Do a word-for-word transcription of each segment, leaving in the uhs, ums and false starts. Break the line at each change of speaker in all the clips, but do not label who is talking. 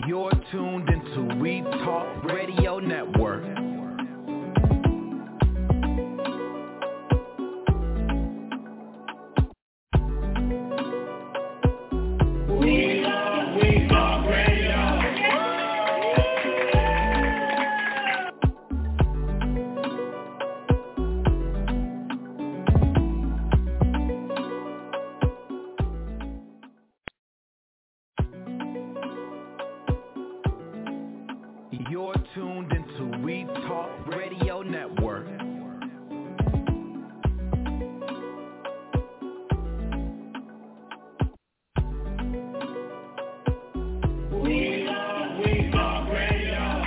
You're tuned into We Talk Radio Network.
We are We Talk Radio.
You're tuned into We Talk Radio Network.
We are We Talk Radio.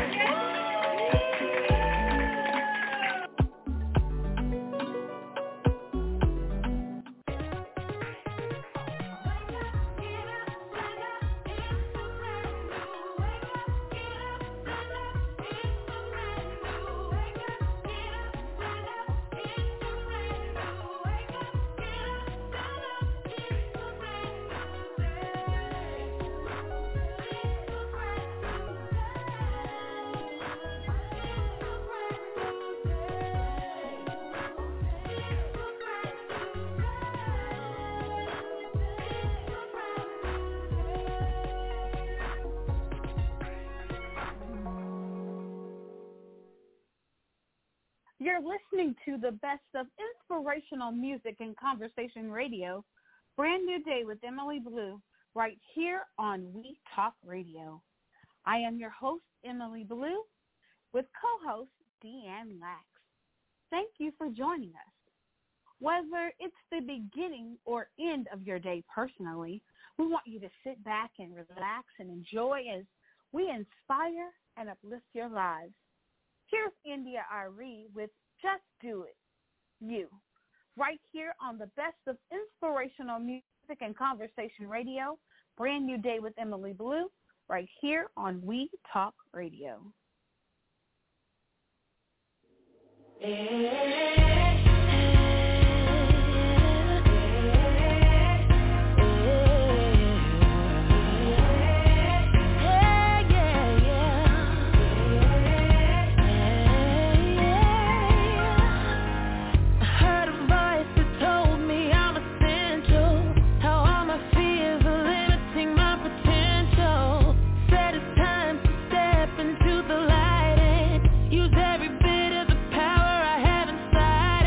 You're listening to the best of inspirational music and conversation radio, Brand New Day with Emily Blue, right here on We Talk Radio. I am your host, Emily Blue, with co-host Deanne Lax. Thank you for joining us. Whether it's the beginning or end of your day personally, we want you to sit back and relax and enjoy as we inspire and uplift your lives. Here's India Arie with Just Do It, You, right here on the best of inspirational music and conversation radio, Brand New Day with Emily Blue, right here on We Talk Radio.
Into the light and use every bit of the power I have inside.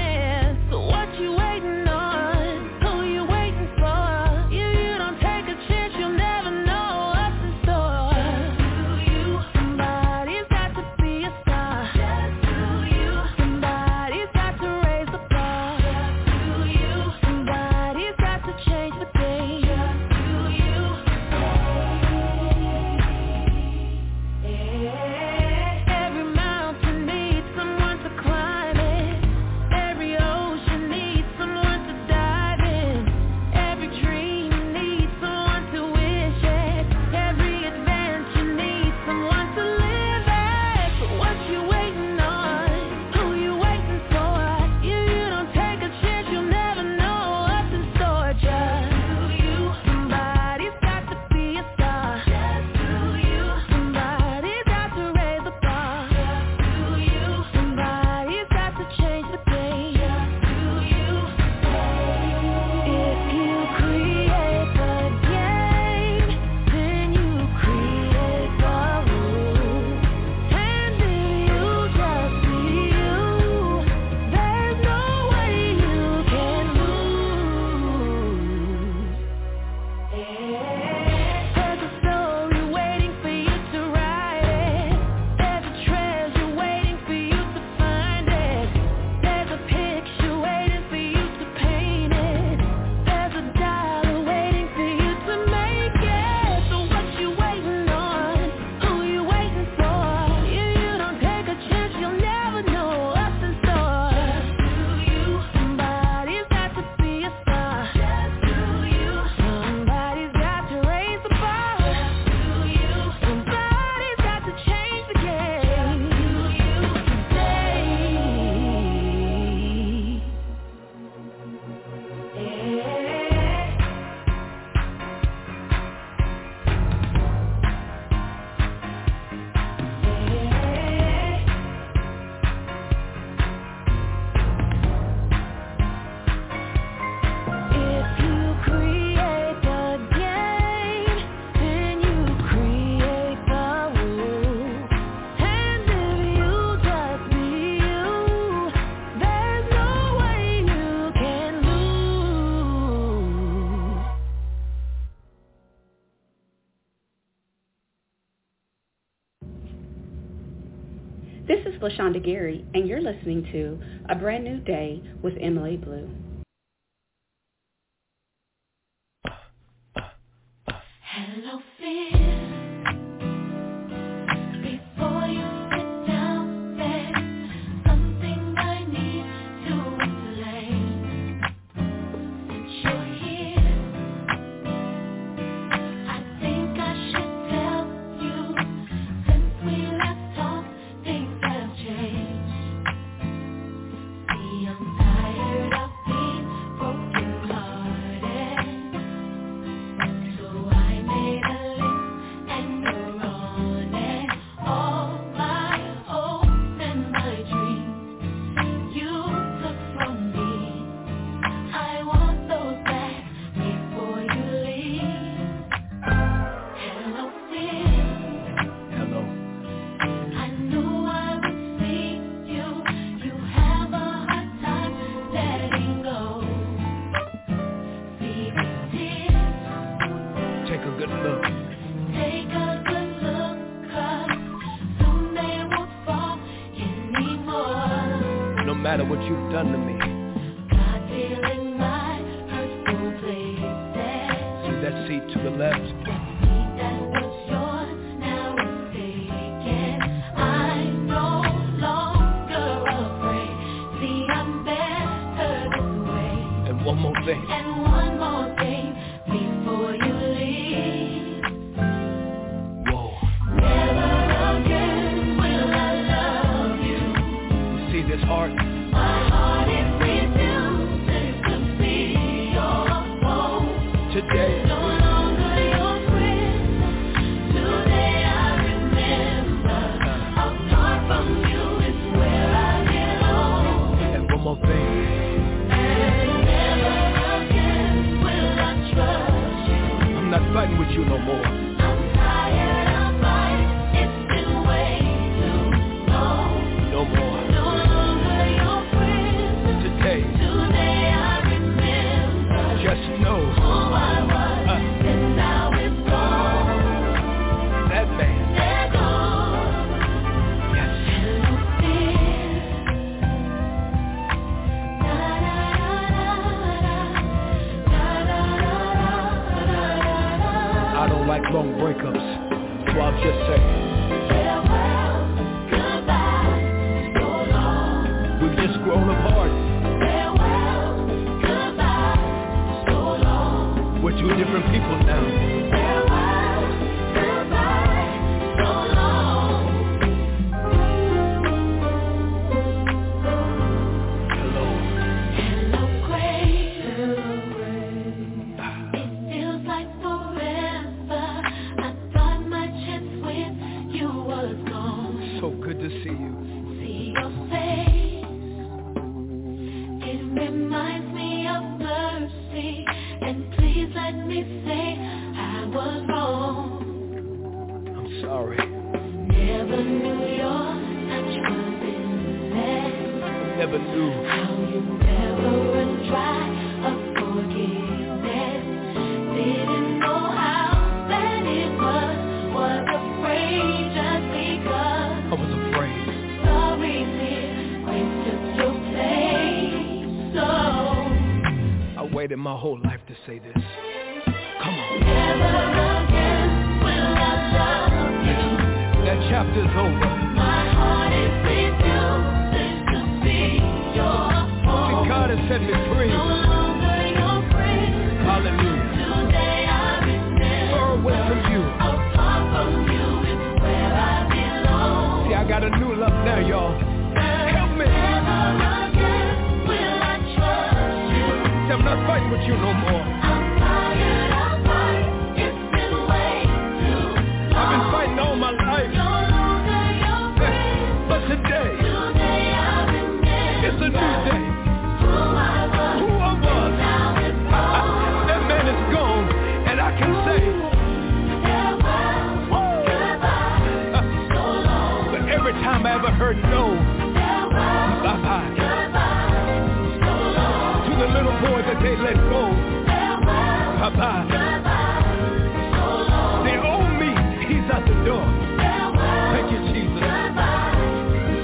This is LaShonda Gary, and you're listening to A Brand New Day with Emily Blue.
Hello, fear. Before you sit down, there's something I need to explain. Since you're here, I think I should tell you. Since we last talked, things have changed. See, I'm tired of being broken-hearted. So I made a list and you're on it. All my hopes and my dreams you took from me. I want those back before you leave. Hello, fear.
Hello.
I knew I would see you. You have a hard time letting go. See these tears.
Take a good look.
Take a good look, 'cause soon they won't fall anymore.
No matter what you've done to me.
God feeling my hurtful places.
See that seat to the left?
That seat that was yours now is taken. I'm no longer afraid. See, I'm better this way.
And one more thing.
And one more thing before you leave.
Whoa.
Never again will I love you.
You see this heart?
My heart is refusing to be your home.
Today.
No longer your friend. Today I remember. Apart from you is where I belong.
And one more thing.
And never again will I trust you.
I'm not fighting with you no more.
I'm tired of fighting. It's been way too long.
No more.
No longer your friend.
Today.
Today I remember.
Just know.
Who I was,
Uh.
and now it's gone.
That man.
They're gone.
Yes.
Hello, fear. Da da da da da da da da da.
I don't like long breakups. So I'll just say.
Farewell, goodbye, so long.
We've just grown apart.
Farewell, goodbye, so long.
We're two different people now.
Farewell, goodbye, so long.
Hello.
Hello, gray. Hello, gray. It feels like forever. I thought my chance with you was gone.
So good to see you.
See your face. It reminds me of mercy. And please let me say I was wrong.
I'm sorry.
Never knew your touch was innocent.
Never knew.
How you never run dry of forgiveness. Didn't know how bad it was. Was afraid just because.
I was afraid.
Sorry, dear, grace took your place. So
I waited my whole life to say this. Come on.
never again will I love you.
That chapter's over.
My heart is refusing to be your home.
See, God has set me free.
No longer your friend.
Hallelujah.
Today I remember.
Far away from you.
Apart from you is where I belong.
See, I got a new love now, y'all. Help me.
Never again will I trust you.
See, I'm not fighting with you no more.
I'm tired of fighting. It's been way too long.
I've been fighting all my life.
No longer your friend.
But today,
Today I remember.
it's a new day.
Who I was.
Who I was.
Now it's gone.
That man is gone. And I can say,
Farewell, goodbye, so long.
but every time I ever heard no,
Farewell,
bye-bye.
goodbye, so long.
To the little boy that they let go,
Farewell,
bye-bye.
goodbye, so long.
They owe me. He's out the door.
Farewell,
Thank you, Jesus.
goodbye,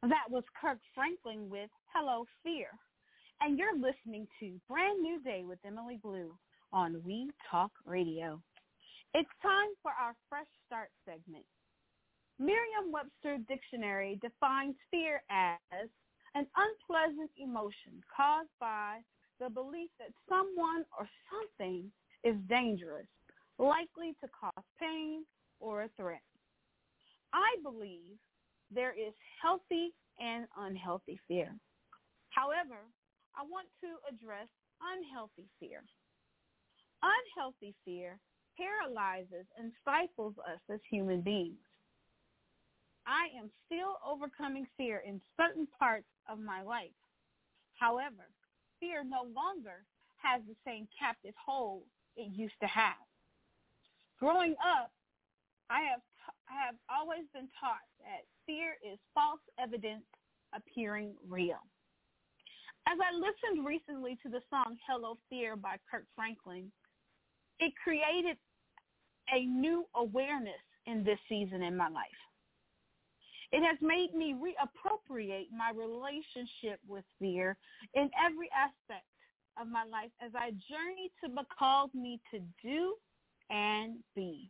That was Kirk Franklin with Hello Fear. And you're listening to Brand New Day with Emily Blue on We Talk Radio. It's time for our Fresh Start segment. Merriam-Webster Dictionary defines fear as an unpleasant emotion caused by the belief that someone or something is dangerous, likely to cause pain or a threat. I believe there is healthy and unhealthy fear. However, I want to address unhealthy fear. Unhealthy fear paralyzes and stifles us as human beings. I am still overcoming fear in certain parts of my life. However, fear no longer has the same captive hold it used to have. Growing up, I have t- I have always been taught that fear is false evidence appearing real. As I listened recently to the song Hello Fear by Kirk Franklin, it created a new awareness in this season in my life. It has made me reappropriate my relationship with fear in every aspect of my life as I journey to what called me to do and be.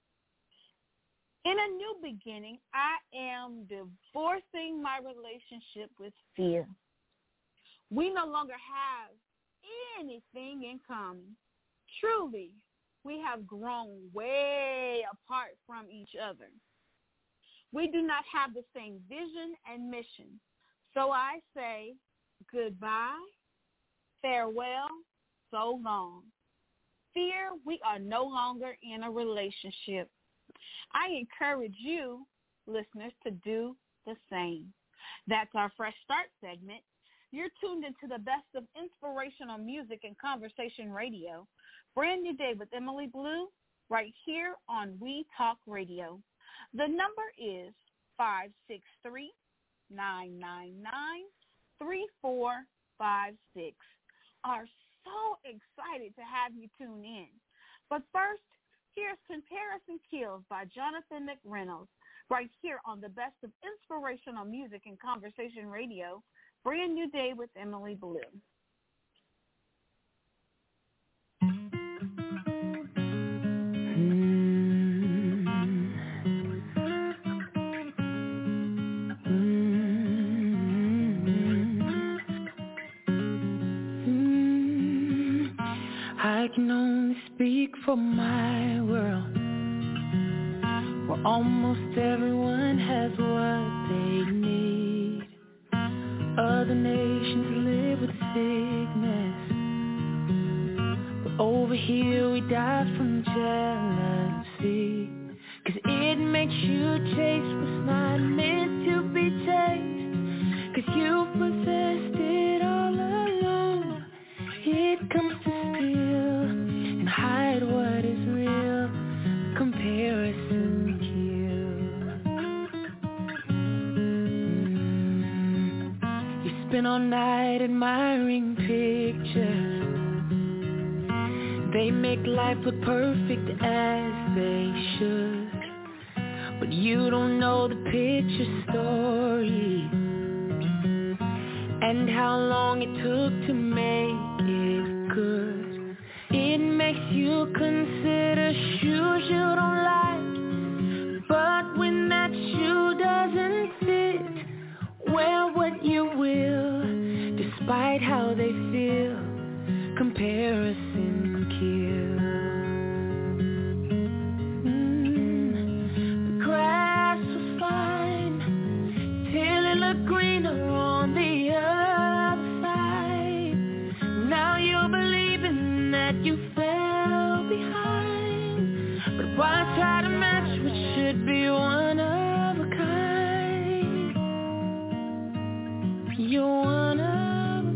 In a new beginning, I am divorcing my relationship with fear. We no longer have anything in common. Truly, we have grown way apart from each other. We do not have the same vision and mission. So I say goodbye, farewell, so long. Fear, we are no longer in a relationship. I encourage you, listeners, to do the same. That's our Fresh Start segment. You're tuned into the best of inspirational music and conversation radio. Brand New Day with Emily Blue, right here on We Talk Radio. The number is five six three, nine nine nine, three four five six. Are so excited to have you tune in. But first, here's Comparison Kills by Jonathan McReynolds, right here on the best of inspirational music and conversation radio. Brand New Day with Emily Blue.
I can only speak for my world, where almost everyone has what they need. Other nations live with sickness, but over here we die from jealousy. Cause it makes you taste what's not meant to be tasted. Cause you possessed it all alone. It comes to steal and hide what is real. Comparison kills. mm. You spend all night admiring pictures. They make life look perfect as they should. But you don't know the picture story and how long it took to make it good. It makes you consider shoes you don't like, but when that shoe doesn't fit, wear what you will, despite how they feel. Comparison kills. Mm. The grass was fine till it looked greener on the other side. Now you're believing that you fell behind, but why try to match what should be one of a kind? You're one of a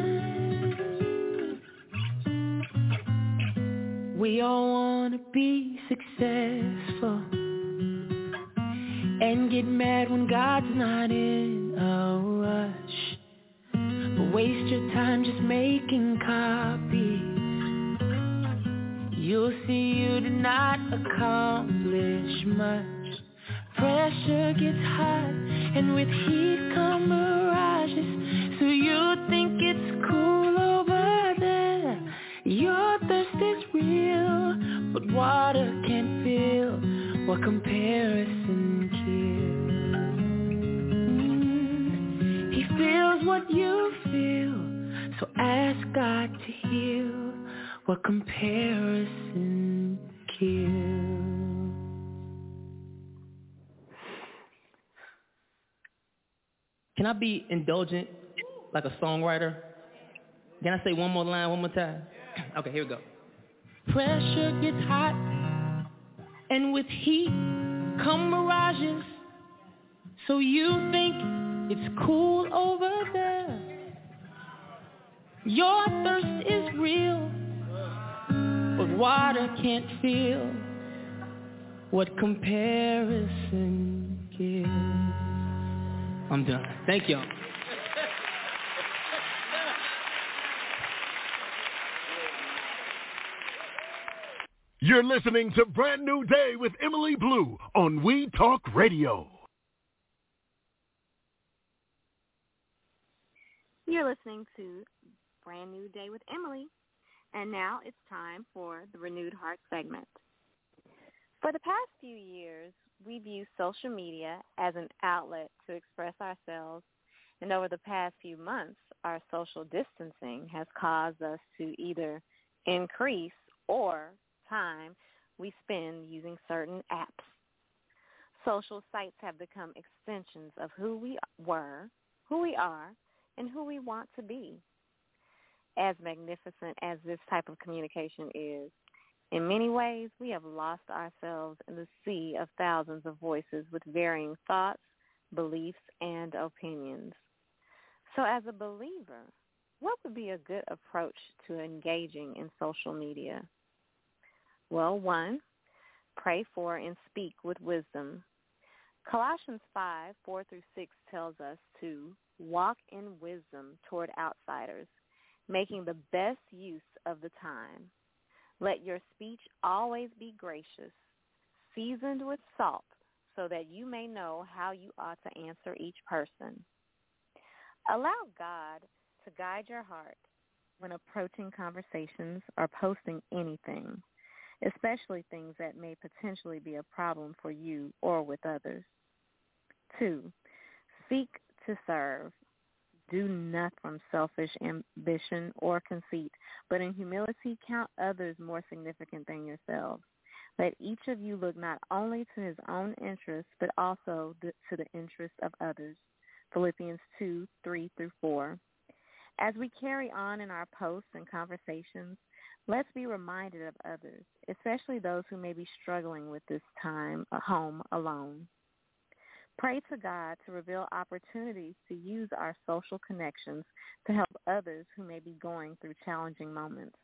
kind. We all want to be successful and get mad when God's not in a rush, but waste your time just making copies. You'll see you did not accomplish much. Pray Pressure gets hot, and with heat come mirages. So you think it's cool over there. Your thirst is real, but water can't fill what comparison kills. Mm, he feels what you feel, so ask God to heal what comparison kills.
Can I be indulgent like a songwriter? Can I say one more line one more time? Okay, here we go.
Pressure gets hot, and with heat come mirages. So you think it's cool over there. Your thirst is real, but water can't feel what comparison gives.
I'm done. Thank y'all.
You're listening to Brand New Day with Emily Blue on We Talk Radio.
You're listening to Brand New Day with Emily, and now it's time for the Renewed Heart segment. For the past few years, we've used social media as an outlet to express ourselves, and over the past few months, our social distancing has caused us to either increase or time we spend using certain apps. Social sites have become extensions of who we were, who we are, and who we want to be. As magnificent as this type of communication is, in many ways, we have lost ourselves in the sea of thousands of voices with varying thoughts, beliefs, and opinions. So as a believer, what would be a good approach to engaging in social media? Well, one, pray for and speak with wisdom. Colossians five, four through six tells us to walk in wisdom toward outsiders, making the best use of the time. Let your speech always be gracious, seasoned with salt, so that you may know how you ought to answer each person. Allow God to guide your heart when approaching conversations or posting anything, especially things that may potentially be a problem for you or with others. Two, seek to serve. Do not from selfish ambition or conceit, but in humility count others more significant than yourselves. Let each of you look not only to his own interests, but also to the interests of others. Philippians two, three through four. As we carry on in our posts and conversations, let's be reminded of others, especially those who may be struggling with this time at home alone. Pray to God to reveal opportunities to use our social connections to help others who may be going through challenging moments.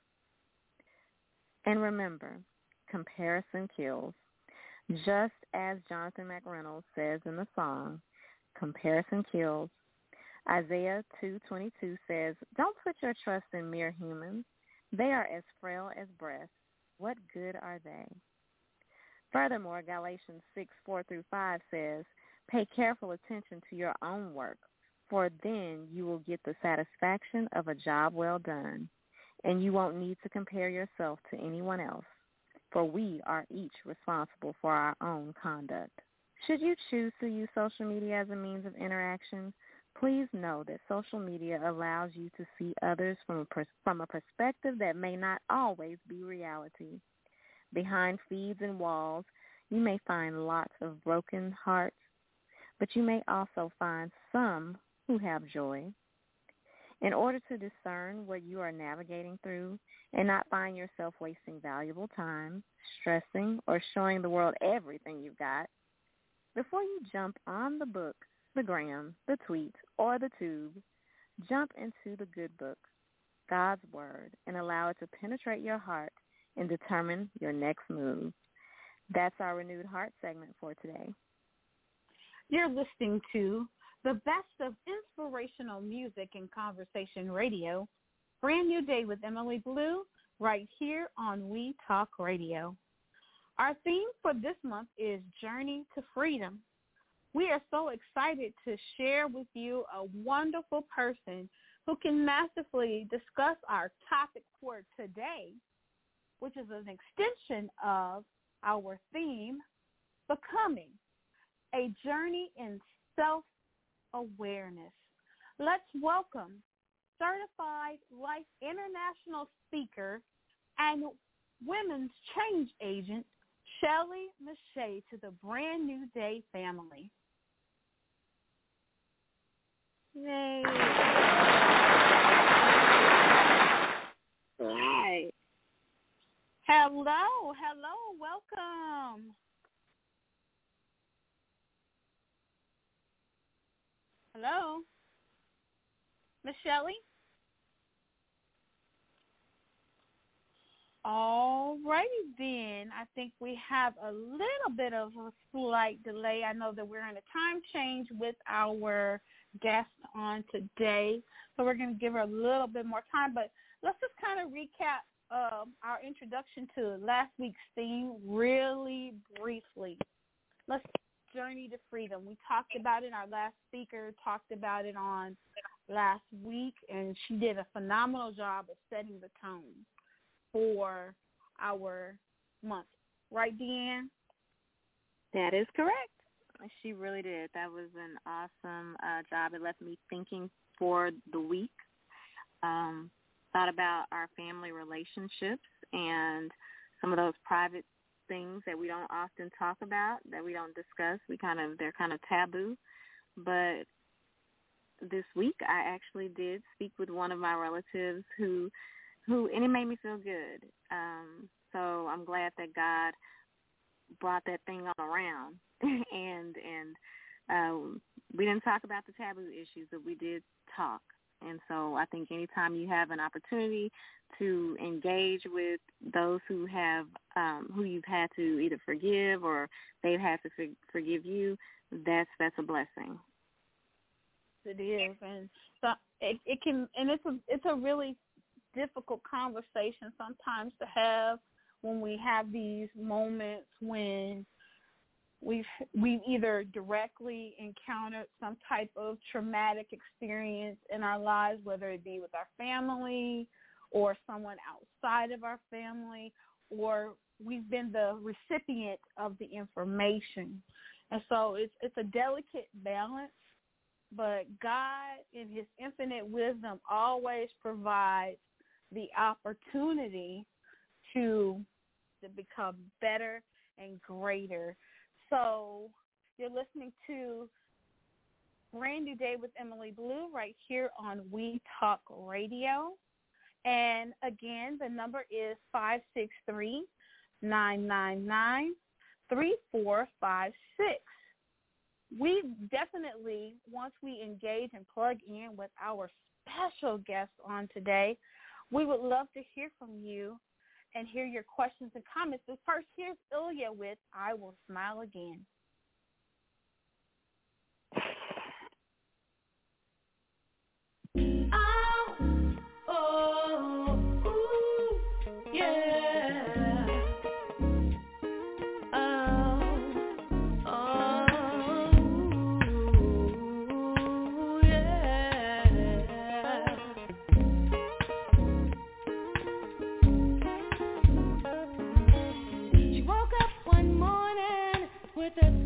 And remember, comparison kills. Just as Jonathan McReynolds says in the song, comparison kills. Isaiah two twenty-two says, don't put your trust in mere humans. They are as frail as breath. What good are they? Furthermore, Galatians six, four through five says, pay careful attention to your own work, for then you will get the satisfaction of a job well done, and you won't need to compare yourself to anyone else, for we are each responsible for our own conduct. Should you choose to use social media as a means of interaction, please know that social media allows you to see others from a, pers- from a perspective that may not always be reality. Behind feeds and walls, you may find lots of broken hearts, but you may also find some who have joy. In order to discern what you are navigating through and not find yourself wasting valuable time, stressing, or showing the world everything you've got, before you jump on the book, the gram, the tweet, or the tube, jump into the good book, God's Word, and allow it to penetrate your heart and determine your next move. That's our Renewed Heart segment for today.
You're listening to the best of inspirational music and conversation radio, Brand New Day with Emily Blue, right here on We Talk Radio. Our theme for this month is Journey to Freedom. we are so excited to share with you a wonderful person who can masterfully discuss our topic for today, which is an extension of our theme, Becoming, a Journey in Self-Awareness. Let's welcome Certified Life International Speaker and Women's Change Agent, Shelly Mache, to the Brand New Day family. Yay.
Hi.
Hello, hello, welcome. Hello, Miss Shelley? All righty then. I think we have a little bit of a slight delay. I know that we're in a time change with our guest on today, so we're going to give her a little bit more time. But let's just kind of recap um, our introduction to last week's theme really briefly. Let's journey to freedom. We talked about it. Our last speaker talked about it on last week, and she did a phenomenal job of setting the tone for our month. Right, Deanne?
That is correct. She really did. That was an awesome uh, job. It left me thinking for the week. Um, thought about our family relationships and some of those private things that we don't often talk about, that we don't discuss. We kind of, they're kind of taboo. But this week I actually did speak with one of my relatives who who, and it made me feel good. Um, so I'm glad that God brought that thing on around. and and um, we didn't talk about the taboo issues, but we did talk. And so I think anytime you have an opportunity to engage with those who have, um, who you've had to either forgive or they've had to for- forgive you, that's that's a blessing.
It is, and so it, it can, and it's a it's a really difficult conversation sometimes to have when we have these moments when we've we've either directly encountered some type of traumatic experience in our lives, whether it be with our family or someone outside of our family, or we've been the recipient of the information. And so it's it's a delicate balance, but God in his infinite wisdom always provides the opportunity to, to become better and greater. So you're listening to Brand New Day with Emily Blue right here on We Talk Radio. And again, the number is five six three, nine nine nine, three four five six. We definitely, once we engage and plug in with our special guest on today, we would love to hear from you and hear your questions and comments. But first, here's Ilya with I Will Smile Again.
Oh, oh, ooh, yeah. Oh, oh, ooh, yeah. She woke up one morning with a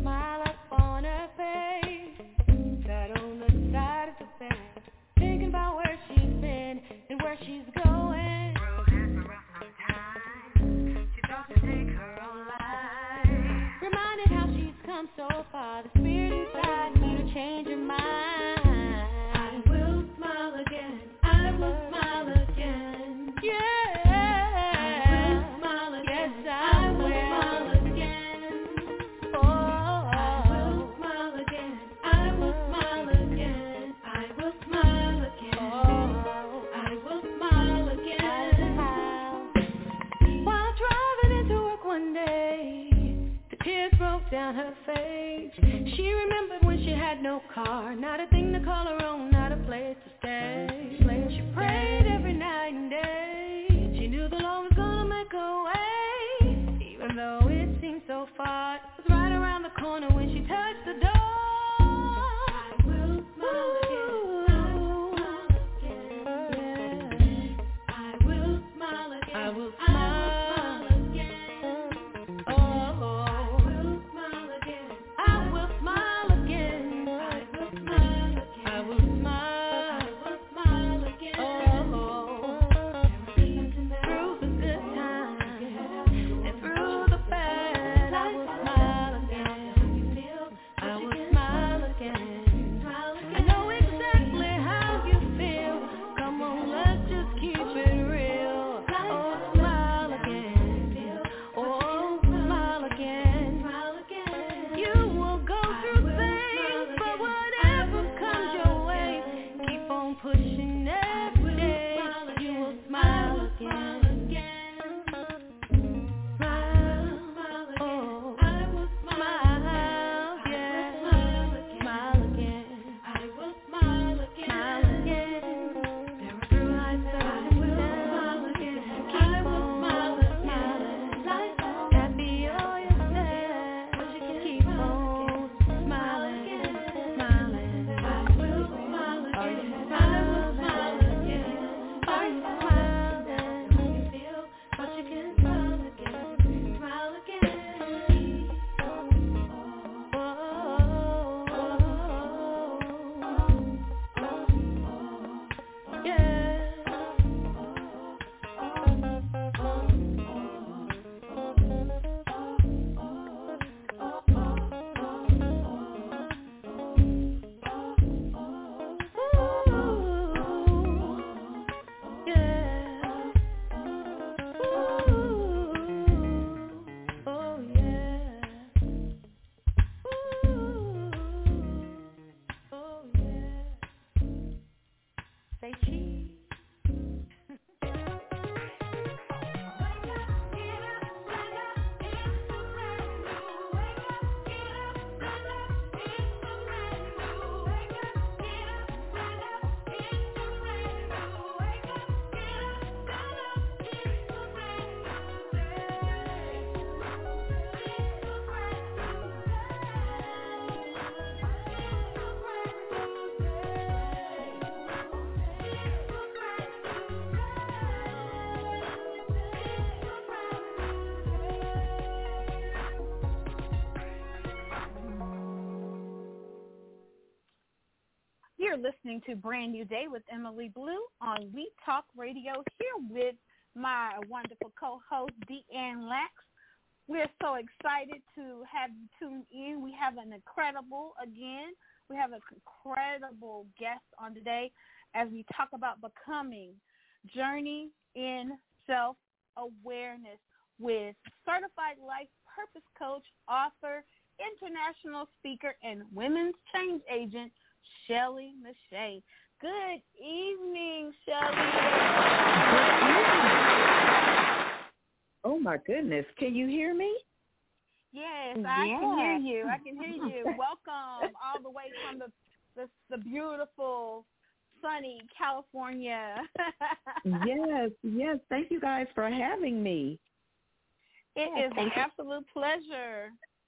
on pushing every day. You will smile again.
You're listening to Brand New Day with Emily Blue on We Talk Radio, here with my wonderful co-host, Deanne Lax. We're so excited to have you tuned in. We have an incredible, again, we have an incredible guest on today as we talk about becoming, journey in self-awareness with certified life purpose coach, author, international speaker, and women's change agent, Shelly Mache. Good evening, Shelly.
Oh, my goodness. Can you hear me?
Yes, I
yeah.
can hear you. I can hear you. Welcome all the way from the the, the beautiful, sunny California.
Yes, yes. Thank you guys for having me.
It
yes,
is an absolute pleasure.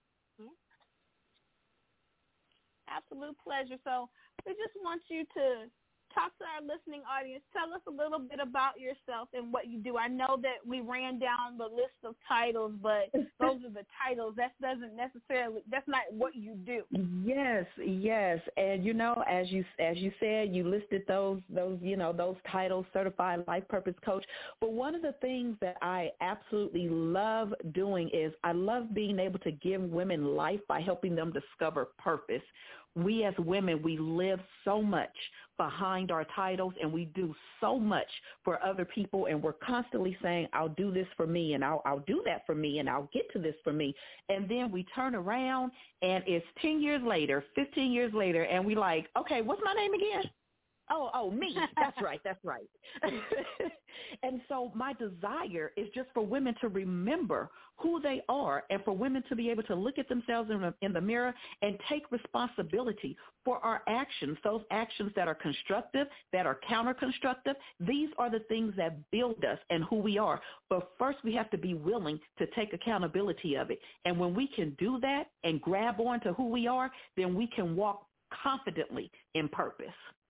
Absolute pleasure. So we just want you to talk to our listening audience. Tell us a little bit about yourself and what you do. I know that we ran down the list of titles, but those are the titles. That doesn't necessarily, that's not what you do.
Yes, yes. And, you know, as you as you said, you listed those, those you know, those titles, Certified Life Purpose Coach. But one of the things that I absolutely love doing is I love being able to give women life by helping them discover purpose. We as women, we live so much behind our titles, and we do so much for other people, and we're constantly saying, I'll do this for me, and I'll, I'll do that for me, and I'll get to this for me. And then we turn around, and it's ten years later, fifteen years later, and we like, okay, what's my name again? Oh, oh, me. That's right. That's right. And so my desire is just for women to remember who they are and for women to be able to look at themselves in the, in the mirror and take responsibility for our actions, those actions that are constructive, that are counter-constructive. These are the things that build us and who we are. But first we have to be willing to take accountability of it. And when we can do that and grab on to who we are, then we can walk confidently in purpose.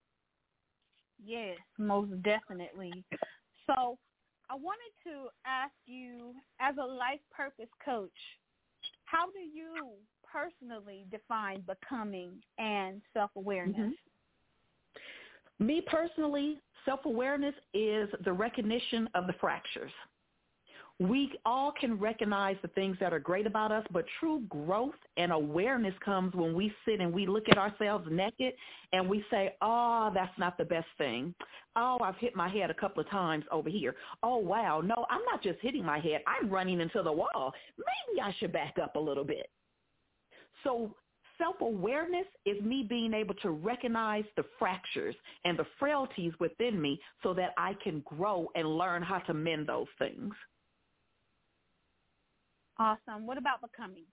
Yes, most definitely. So I wanted to ask you, as a life purpose coach, how do you personally define becoming and self-awareness?
Mm-hmm. Me personally, self-awareness is the recognition of the fractures. We all can recognize the things that are great about us, but true growth and awareness comes when we sit and we look at ourselves naked and we say, oh, that's not the best thing. Oh, I've hit my head a couple of times over here. Oh, wow. No, I'm not just hitting my head. I'm running into the wall. Maybe I should back up a little bit. So self-awareness is me being able to recognize the fractures and the frailties within me so that I can grow and learn how to mend those things.
Awesome. What about becoming?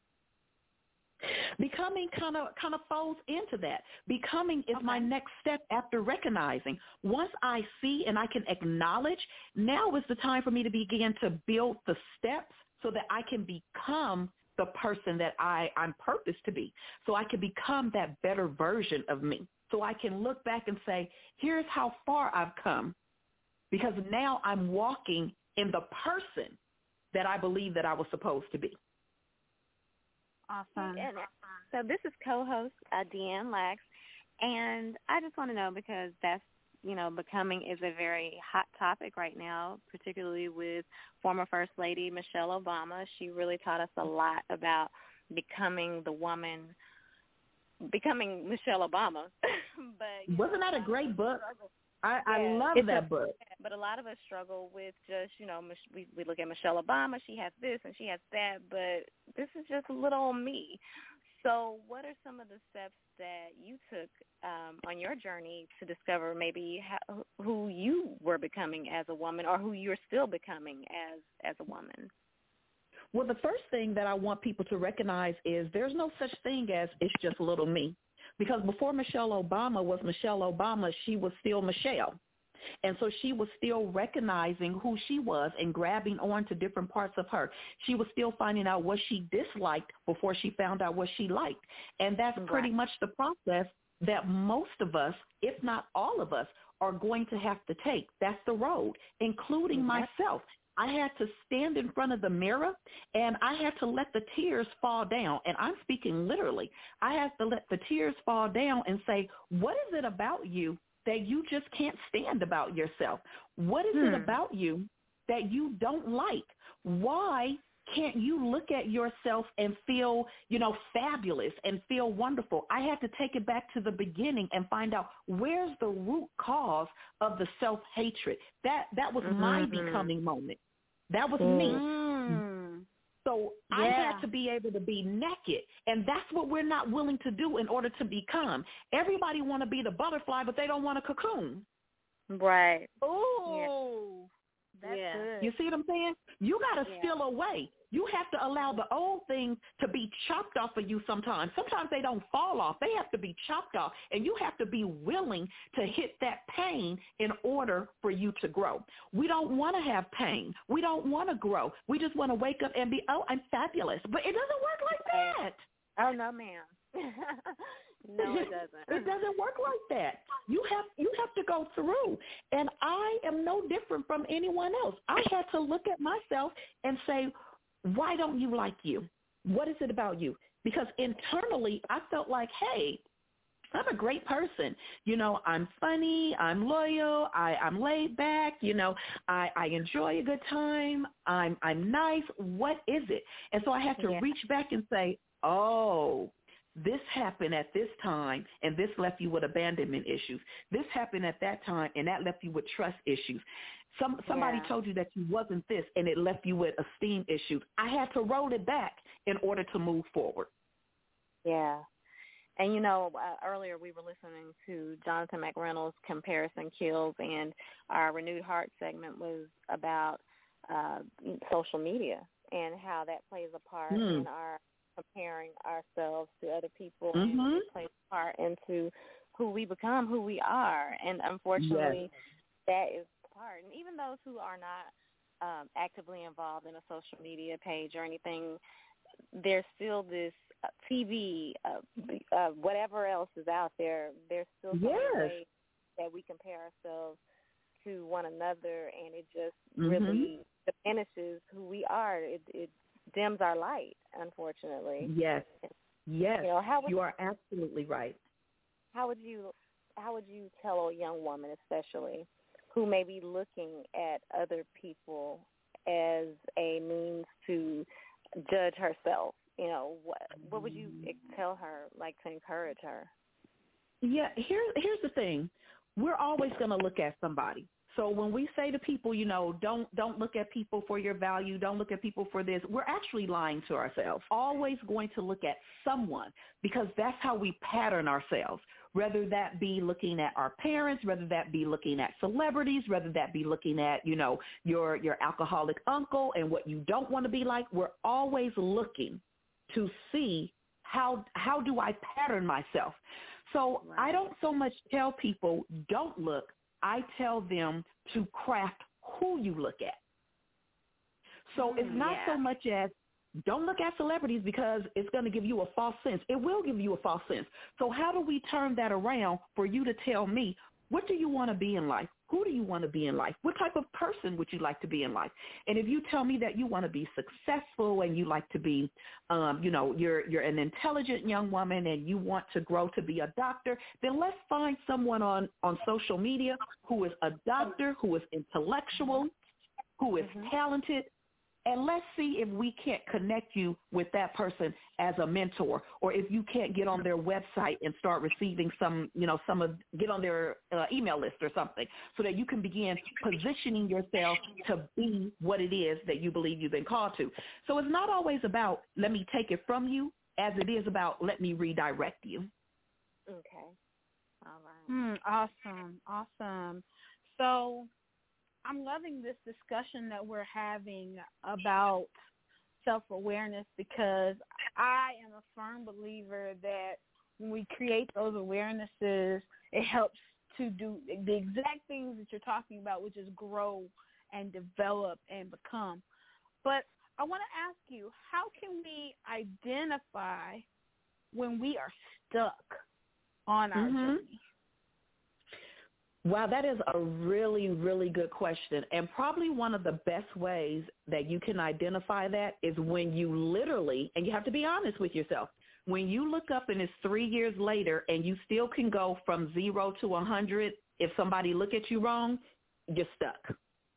Becoming kind of kind of falls into that. Becoming is
okay.
my next step after recognizing. Once I see and I can acknowledge, now is the time for me to begin to build the steps so that I can become the person that I, I'm purposed to be. So I can become that better version of me. So I can look back and say, here's how far I've come, because now I'm walking in the person that I believe that I was supposed to be.
Awesome.
And so this is co-host uh, Deanne Lax, and I just want to know, because that's, you know, becoming is a very hot topic right now, particularly with former First Lady Michelle Obama. She really taught us a lot about becoming the woman, becoming Michelle Obama. But
wasn't
know,
that a great book? I,
yeah,
I love that
a,
book.
But a lot of us struggle with just, you know, we, we look at Michelle Obama, she has this and she has that, but this is just little me. So what are some of the steps that you took um, on your journey to discover maybe how, who you were becoming as a woman, or who you're still becoming as, as a woman?
Well, the first thing that I want people to recognize is there's no such thing as it's just little me. Because before Michelle Obama was Michelle Obama, she was still Michelle. And so she was still recognizing who she was and grabbing on to different parts of her. She was still finding out what she disliked before she found out what she liked. And that's
right.
pretty much the process that most of us, if not all of us, are going to have to take. That's the road, including mm-hmm. myself. I had to stand in front of the mirror, and I had to let the tears fall down. And I'm speaking literally. I had to let the tears fall down and say, what is it about you that you just can't stand about yourself? What is hmm. it about you that you don't like? Why can't you look at yourself and feel, you know, fabulous and feel wonderful? I had to take it back to the beginning and find out where's the root cause of the self-hatred. That that was mm-hmm. my becoming moment. That was mm-hmm. me. So yeah. I had to be able to be naked, and that's what we're not willing to do in order to become. Everybody want to be the butterfly, but they don't want a cocoon.
Right.
Oh.
Yeah.
That's
yeah.
good.
You see what I'm saying? You got to
yeah.
steal away. You have to allow the old things to be chopped off of you sometimes. Sometimes they don't fall off. They have to be chopped off, and you have to be willing to hit that pain in order for you to grow. We don't want to have pain. We don't want to grow. We just want to wake up and be, oh, I'm fabulous. But it doesn't work like that.
Oh, no, ma'am. No, it doesn't.
It doesn't work like that. You have you have to go through. And I am no different from anyone else. I had to look at myself and say, why don't you like you? What is it about you? Because internally I felt like, hey, I'm a great person. You know, I'm funny. I'm loyal. I, I'm laid back. You know, I, I enjoy a good time. I'm I'm nice. What is it? And so I had to yeah. reach back and say, oh, this happened at this time, and this left you with abandonment issues. This happened at that time, and that left you with trust issues. Some Somebody
yeah.
told you that you wasn't this, and it left you with esteem issues. I had to roll it back in order to move forward.
Yeah. And, you know, uh, earlier we were listening to Jonathan McReynolds' Comparison Kills, and our Renewed Heart segment was about uh, social media and how that plays a part mm. in our comparing ourselves to other people,
mm-hmm.
and it plays a part into who we become, who we are. And unfortunately,
yes.
that is part. And even those who are not um, actively involved in a social media page or anything, there's still this uh, T V, uh, uh, whatever else is out there, there's still some
yes.
way that we compare ourselves to one another, and it just
mm-hmm.
really diminishes who we are. It, it dims our light, unfortunately.
Yes, yes,
you, know, how would,
you are absolutely right.
How would you, how would you tell a young woman, especially, who may be looking at other people as a means to judge herself? You know, what what would you tell her, like, to encourage her?
Yeah, here, here's the thing. We're always going to look at somebody. So when we say to people, you know, don't don't look at people for your value, don't look at people for this, we're actually lying to ourselves. Always going to look at someone, because that's how we pattern ourselves, whether that be looking at our parents, whether that be looking at celebrities, whether that be looking at, you know, your your alcoholic uncle and what you don't want to be like. We're always looking to see how how do I pattern myself. So right. I don't so much tell people don't look. I tell them to craft who you look at. So mm, it's not yeah. so much as don't look at celebrities because it's going to give you a false sense. It will give you a false sense. So how do we turn that around for you to tell me, what do you want to be in life? Who do you want to be in life? What type of person would you like to be in life? And if you tell me that you want to be successful and you like to be, um, you know, you're you're an intelligent young woman and you want to grow to be a doctor, then let's find someone on, on social media who is a doctor, who is intellectual, who is mm-hmm. talented, and let's see if we can't connect you with that person as a mentor, or if you can't get on their website and start receiving some, you know, some of, get on their uh, email list or something, so that you can begin positioning yourself to be what it is that you believe you've been called to. So it's not always about, let me take it from you, as it is about, let me redirect you.
Okay. All right.
Mm, awesome. Awesome. So I'm loving this discussion that we're having about self-awareness, because I am a firm believer that when we create those awarenesses, it helps to do the exact things that you're talking about, which is grow and develop and become. But I want to ask you, how can we identify when we are stuck on our
mm-hmm.
journey?
Wow, that is a really, really good question. And probably one of the best ways that you can identify that is when you literally, and you have to be honest with yourself, when you look up and it's three years later and you still can go from zero to one hundred, if somebody look at you wrong, you're stuck.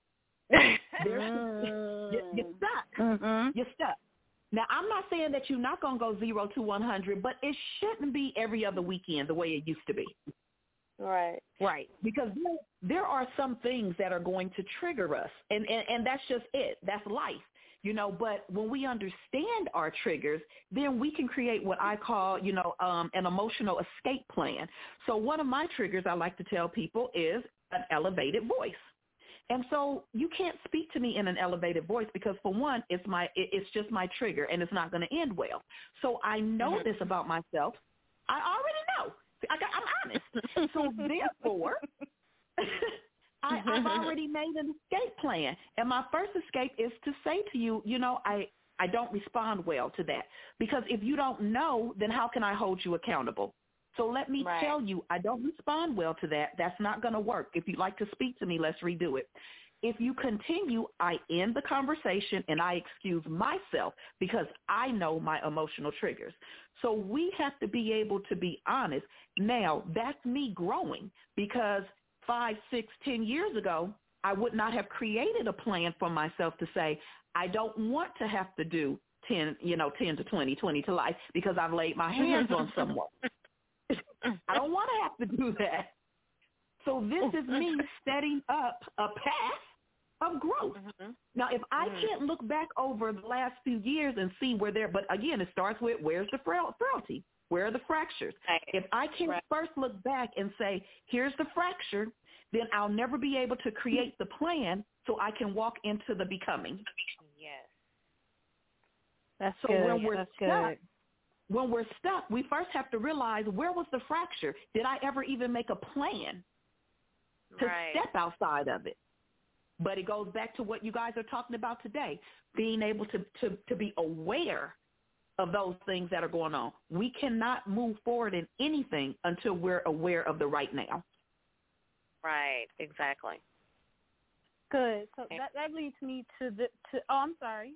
you're, you're stuck.
Mm-hmm.
You're stuck. Now, I'm not saying that you're not going to go zero to one hundred, but it shouldn't be every other weekend the way it used to be.
Right.
Right. Because there, there are some things that are going to trigger us, and, and, and that's just it. That's life, you know. But when we understand our triggers, then we can create what I call, you know, um, an emotional escape plan. So one of my triggers I like to tell people is an elevated voice. And so you can't speak to me in an elevated voice because, for one, it's my it, it's just my trigger, and it's not going to end well. So I know mm-hmm. this about myself. I already know. I got, I'm honest. So therefore, I, I've already made an escape plan. And my first escape is to say to you, you know, I, I don't respond well to that. Because if you don't know, then how can I hold you accountable? So let me
right.
tell you, I don't respond well to that. That's not going to work. If you'd like to speak to me, let's redo it. If you continue, I end the conversation and I excuse myself because I know my emotional triggers. So we have to be able to be honest. Now, that's me growing, because five, six, ten years ago, I would not have created a plan for myself to say, I don't want to have to do ten, you know, ten to twenty, twenty to life because I've laid my hands on someone. I don't want to have to do that. So this is me setting up a path of growth. Mm-hmm. Now, if I mm-hmm. can't look back over the last few years and see where there, but again, it starts with where's the frail, frailty? Where are the fractures? Right. If I can right. first look back and say, here's the fracture, then I'll never be able to create the plan so I can walk into the becoming.
Yes.
That's
so
good.
when we're
That's
stuck,
good.
when we're stuck, we first have to realize, where was the fracture? Did I ever even make a plan to
right.
step outside of it? But it goes back to what you guys are talking about today, being able to, to, to be aware of those things that are going on. We cannot move forward in anything until we're aware of the right now.
Right, exactly.
Good. So that, that leads me to the to. Oh, I'm sorry.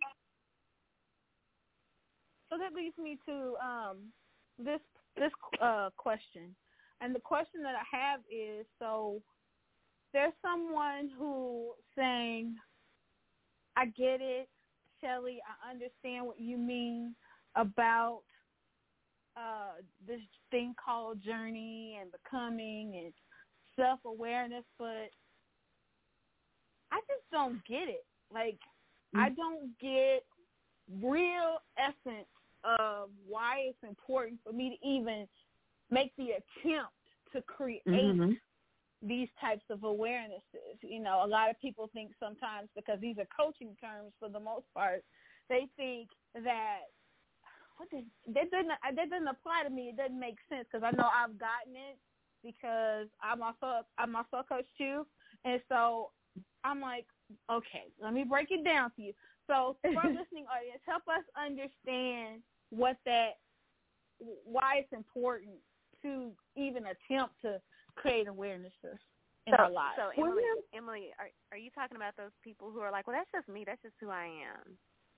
So that leads me to um, this this uh, question, and the question that I have is: so there's someone who saying, "I get it, Shelly. I understand what you mean about uh, this thing called journey and becoming and self-awareness, but I just don't get it. Like, mm-hmm. I don't get real essence of why it's important for me to even make the attempt to create mm-hmm. these types of awarenesses. You know, a lot of people think sometimes, because these are coaching terms for the most part, they think that what did, that doesn't that doesn't apply to me. It doesn't make sense because I know I've gotten it because I'm also I'm also a coach too, and so I'm like, okay, let me break it down for you. So for our listening audience, help us understand what that, why it's important to even attempt to create awarenesses in
so,
our lives.
So Emily, Emily, are are you talking about those people who are like, well, that's just me. That's just who I am.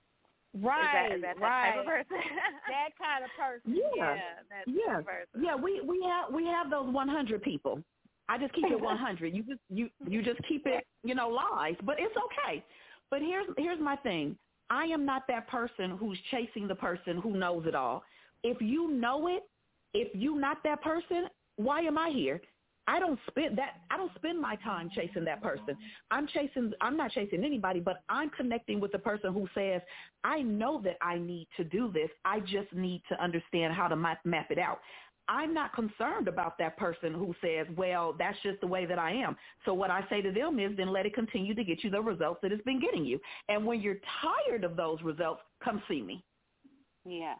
Right,
is that, is that
right.
Type of person?
That kind of person.
Yeah,
yeah, that
yeah,
type of person.
yeah. We we have we have those one hundred people. I just keep it one hundred. You just you you just keep it, you know, live, but it's okay. But here's here's my thing. I am not that person who's chasing the person who knows it all. If you know it, if you're not that person, why am I here? I don't spend that. I don't spend my time chasing that person. I'm chasing. I'm not chasing anybody, but I'm connecting with the person who says, I know that I need to do this. I just need to understand how to map, map it out. I'm not concerned about that person who says, well, that's just the way that I am. So what I say to them is, then let it continue to get you the results that it's been getting you. And when you're tired of those results, come see me.
Yeah.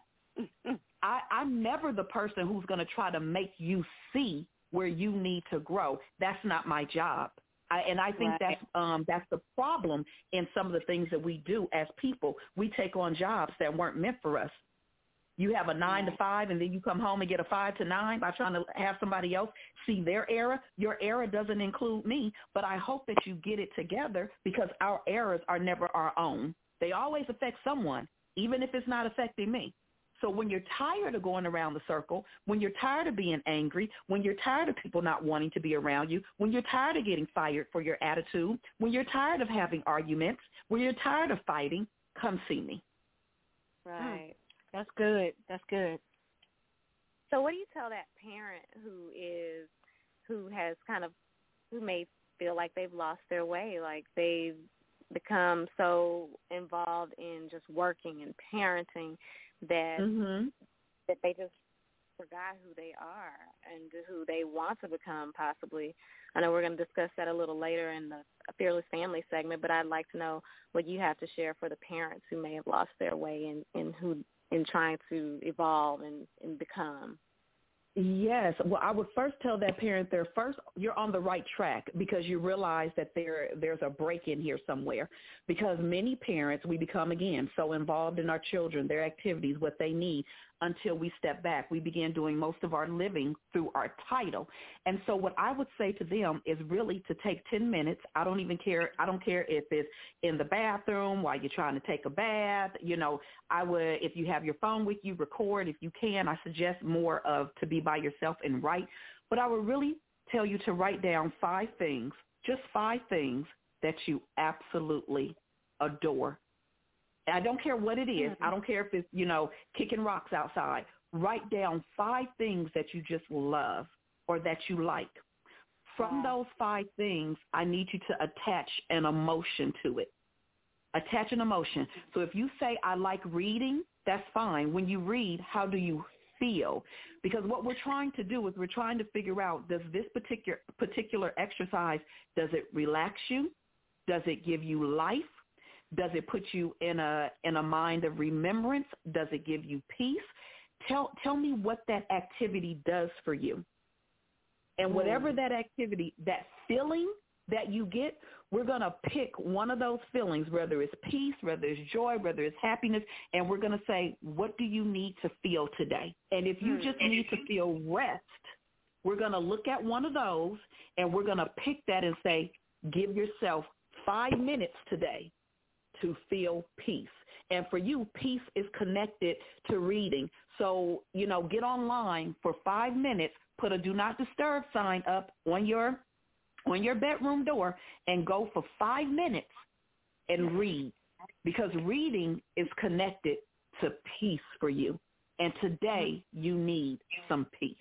I, I'm never the person who's going to try to make you see where you need to grow. That's not my job. I, and I think right. that's um, that's the problem in some of the things that we do as people. We take on jobs that weren't meant for us. You have a nine to five, and then you come home and get a five to nine by trying to have somebody else see their era. Your era doesn't include me, but I hope that you get it together because our eras are never our own. They always affect someone, even if it's not affecting me. So when you're tired of going around the circle, when you're tired of being angry, when you're tired of people not wanting to be around you, when you're tired of getting fired for your attitude, when you're tired of having arguments, when you're tired of fighting, come see me.
Right.
That's good. That's good.
So what do you tell that parent who is, who has kind of, who may feel like they've lost their way, like they've become so involved in just working and parenting that
mm-hmm.
that they just forgot who they are and who they want to become possibly. I know we're going to discuss that a little later in the Fearless Family segment, but I'd like to know what you have to share for the parents who may have lost their way in, in who in trying to evolve and, and become.
Yes. Well, I would first tell that parent they're first, you're on the right track because you realize that there there's a break in here somewhere because many parents, we become, again, so involved in our children, their activities, what they need until we step back. We begin doing most of our living through our title. And so what I would say to them is really to take ten minutes. I don't even care. I don't care if it's in the bathroom while you're trying to take a bath. You know, I would, if you have your phone with you, record. If you can, I suggest more of to be by yourself and write. But I would really tell you to write down five things, just five things that you absolutely adore. I don't care what it is. I don't care if it's, you know, kicking rocks outside. Write down five things that you just love or that you like. From those five things, I need you to attach an emotion to it. Attach an emotion. So if you say, I like reading, that's fine. When you read, how do you feel? Because what we're trying to do is we're trying to figure out, does this particular particular exercise, does it relax you? Does it give you life? Does it put you in a in a mind of remembrance? Does it give you peace? Tell tell me what that activity does for you. And whatever that activity, that feeling that you get, we're going to pick one of those feelings, whether it's peace, whether it's joy, whether it's happiness, and we're going to say, what do you need to feel today? And if you just need to feel rest, we're going to look at one of those, and we're going to pick that and say, give yourself five minutes today to feel peace. And for you, peace is connected to reading. So, you know, get online for five minutes, put a do not disturb sign up on your on your bedroom door and go for five minutes and read, because reading is connected to peace for you. And today you need some peace.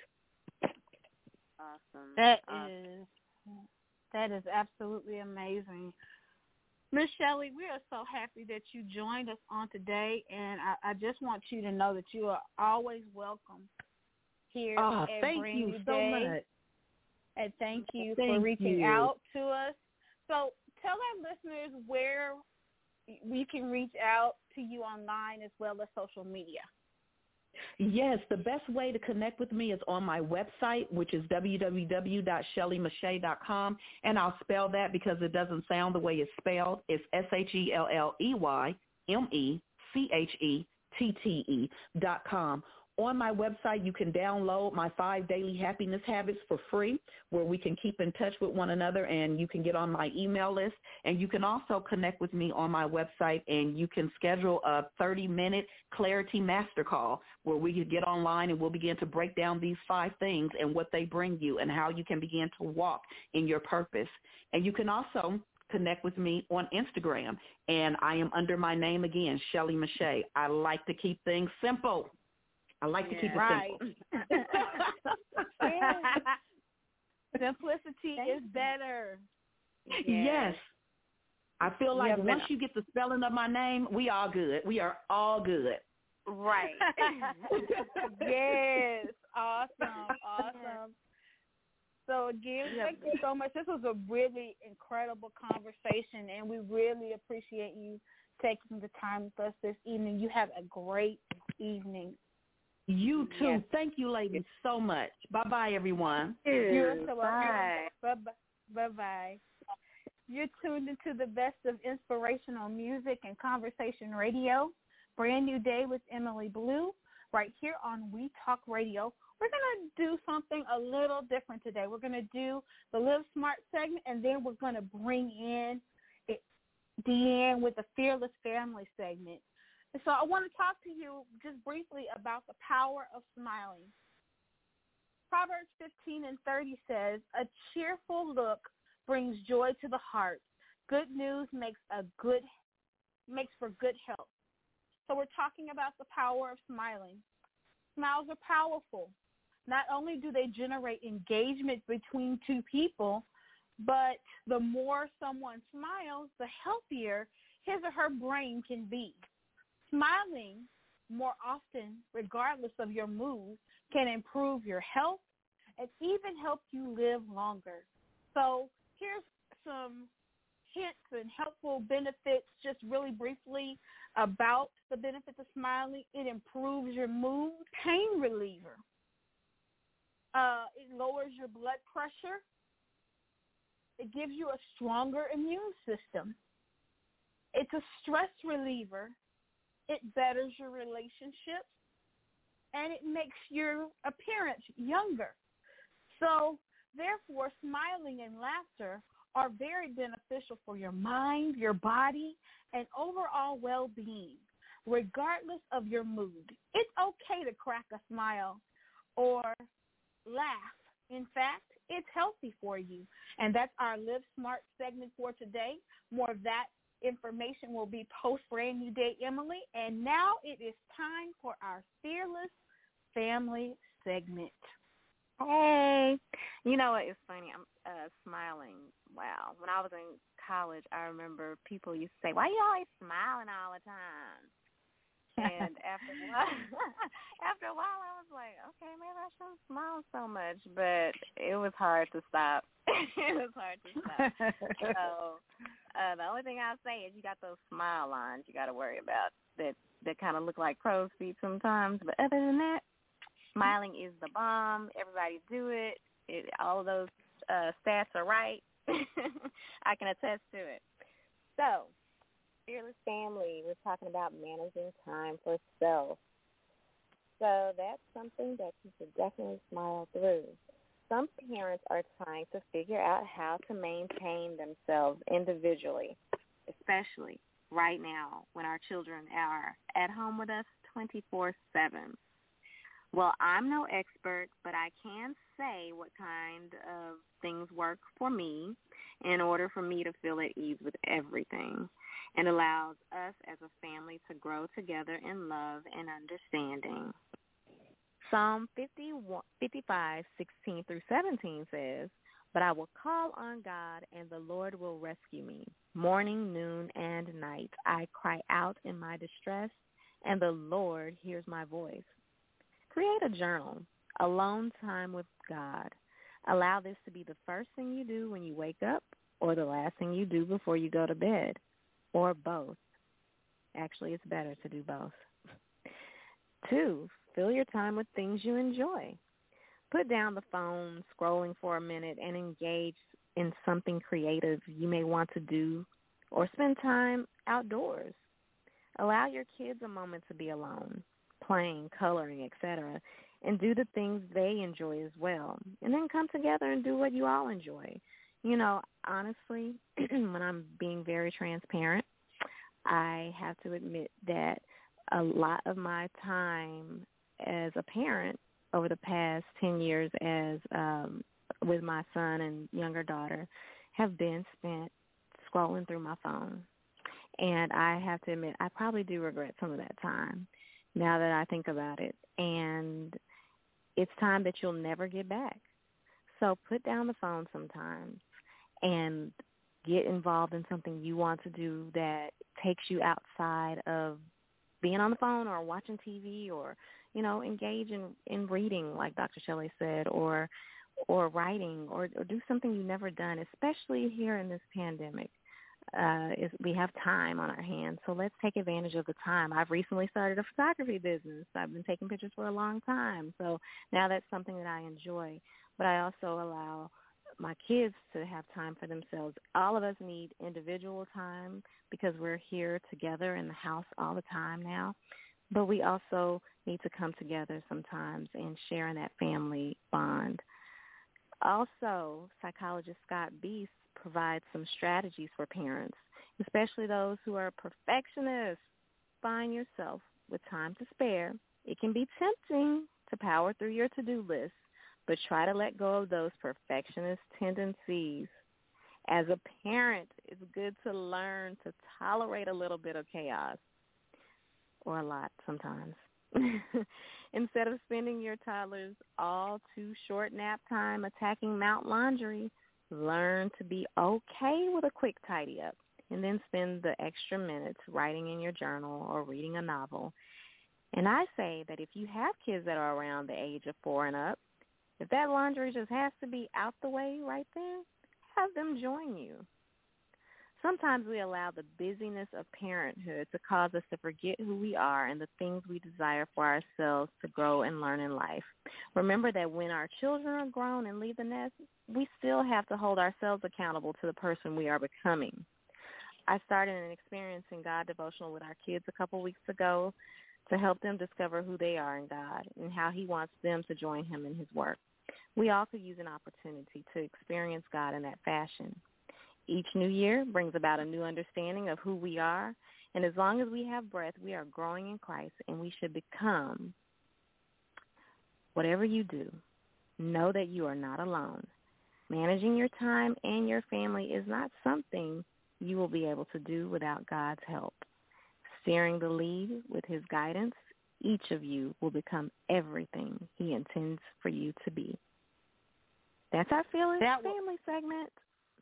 Awesome.
That
awesome.
is that is absolutely amazing. Miss Shelley, we are so happy that you joined us on today, and I, I just want you to know that you are always welcome here
oh,
at
thank
Brand
you
New
so
Day.
much.
And thank you
thank
for reaching
you.
out to us. So tell our listeners where we can reach out to you online as well as social media.
Yes, the best way to connect with me is on my website, which is w w w dot shelly mache dot com, and I'll spell that because it doesn't sound the way it's spelled. It's S H E L L E Y M E C H E T T E dot com. On my website, you can download my five daily happiness habits for free, where we can keep in touch with one another, and you can get on my email list. And you can also connect with me on my website, and you can schedule a thirty-minute Clarity Master Call where we can get online and we'll begin to break down these five things and what they bring you and how you can begin to walk in your purpose. And you can also connect with me on Instagram, and I am under my name again, Shelly Mache. I like to keep things simple. I like yeah, to keep it
right.
simple.
Simplicity is better.
Yes. yes. I feel like
yeah,
once you get the spelling of my name, we all good. We are all good.
Right.
Yes. Awesome. Awesome. So, again, thank you so much. This was a really incredible conversation, and we really appreciate you taking the time with us this evening. You have a great evening.
You too.
Yes.
Thank you, ladies, so much. Bye-bye, everyone.
You're so
Bye.
welcome. Bye-bye. You're tuned into the best of inspirational music and conversation radio. Brand New Day with Emily Blue, right here on We Talk Radio. We're going to do something a little different today. We're going to do the Live Smart segment, and then we're going to bring in Deanne with the Fearless Family segment. And so I want to talk to you just briefly about the power of smiling. Proverbs fifteen and thirty says, a cheerful look brings joy to the heart. Good news makes a good makes for good health. So we're talking about the power of smiling. Smiles are powerful. Not only do they generate engagement between two people, but the more someone smiles, the healthier his or her brain can be. Smiling more often, regardless of your mood, can improve your health and even help you live longer. So here's some hints and helpful benefits, just really briefly, about the benefits of smiling. It improves your mood. Pain reliever. Uh, it lowers your blood pressure. It gives you a stronger immune system. It's a stress reliever. It betters your relationships, and it makes your appearance younger. So, therefore, smiling and laughter are very beneficial for your mind, your body, and overall well-being, regardless of your mood. It's okay to crack a smile or laugh. In fact, it's healthy for you. And that's our Live Smart segment for today. More of that information will be post Brand New Day, Emily. And now it is time for our Fearless Family segment.
Hey. You know what? It's funny. I'm uh, smiling. Wow. When I was in college, I remember people used to say, why are you always smiling all the time? And after a while, after a while, I was like, okay, maybe I shouldn't smile so much. But it was hard to stop. It was hard to stop. So uh, the only thing I'll say is you got those smile lines you got to worry about that, that kind of look like crow's feet sometimes. But other than that, smiling is the bomb. Everybody do it. it all of those uh, stats are right. I can attest to it. So, Fearless Family, we're talking about managing time for self. So that's something that you should definitely smile through. Some parents are trying to figure out how to maintain themselves individually, especially right now when our children are at home with us twenty-four seven. Well, I'm no expert, but I can say what kind of things work for me in order for me to feel at ease with everything, and allows us as a family to grow together in love and understanding. Psalm fifty-five, sixteen through seventeen says, But I will call on God, and the Lord will rescue me. Morning, noon, and night, I cry out in my distress, and the Lord hears my voice. Create a journal, alone time with God. Allow this to be the first thing you do when you wake up or the last thing you do before you go to bed, or both. Actually, it's better to do both. Two, fill your time with things you enjoy. Put down the phone, scrolling for a minute, and engage in something creative you may want to do, or spend time outdoors. Allow your kids a moment to be alone, playing, coloring, et cetera, and do the things they enjoy as well. And then come together and do what you all enjoy. You know, honestly, when I'm being very transparent, I have to admit that a lot of my time as a parent over the past ten years as um, with my son and younger daughter have been spent scrolling through my phone. And I have to admit, I probably do regret some of that time now that I think about it. And it's time that you'll never get back. So put down the phone sometimes and get involved in something you want to do that takes you outside of being on the phone or watching T V, or, you know, engage in, in reading, like Doctor Shelley said, or or writing, or, or do something you've never done, especially here in this pandemic. Uh, is we have time on our hands, so let's take advantage of the time. I've recently started a photography business. I've been taking pictures for a long time, so now that's something that I enjoy. But I also allow my kids to have time for themselves. All of us need individual time because we're here together in the house all the time now. But we also need to come together sometimes and share in that family bond. Also, psychologist Scott Beast provides some strategies for parents, especially those who are perfectionists. Find yourself with time to spare. It can be tempting to power through your to-do list, but try to let go of those perfectionist tendencies. As a parent, it's good to learn to tolerate a little bit of chaos, or a lot sometimes. Instead of spending your toddler's all too short nap time attacking Mount Laundry, learn to be okay with a quick tidy up, and then spend the extra minutes writing in your journal or reading a novel. And I say that if you have kids that are around the age of four and up, if that laundry just has to be out the way right then, have them join you. Sometimes we allow the busyness of parenthood to cause us to forget who we are and the things we desire for ourselves to grow and learn in life. Remember that when our children are grown and leave the nest, we still have to hold ourselves accountable to the person we are becoming. I started an Experiencing God devotional with our kids a couple weeks ago to help them discover who they are in God and how he wants them to join him in his work. We all could use an opportunity to experience God in that fashion. Each new year brings about a new understanding of who we are, and as long as we have breath, we are growing in Christ, and we should become. Whatever you do, know that you are not alone. Managing your time and your family is not something you will be able to do without God's help. Steering the lead with his guidance, each of you will become everything he intends for you to be. That's our Feeling
That was-
Family segment.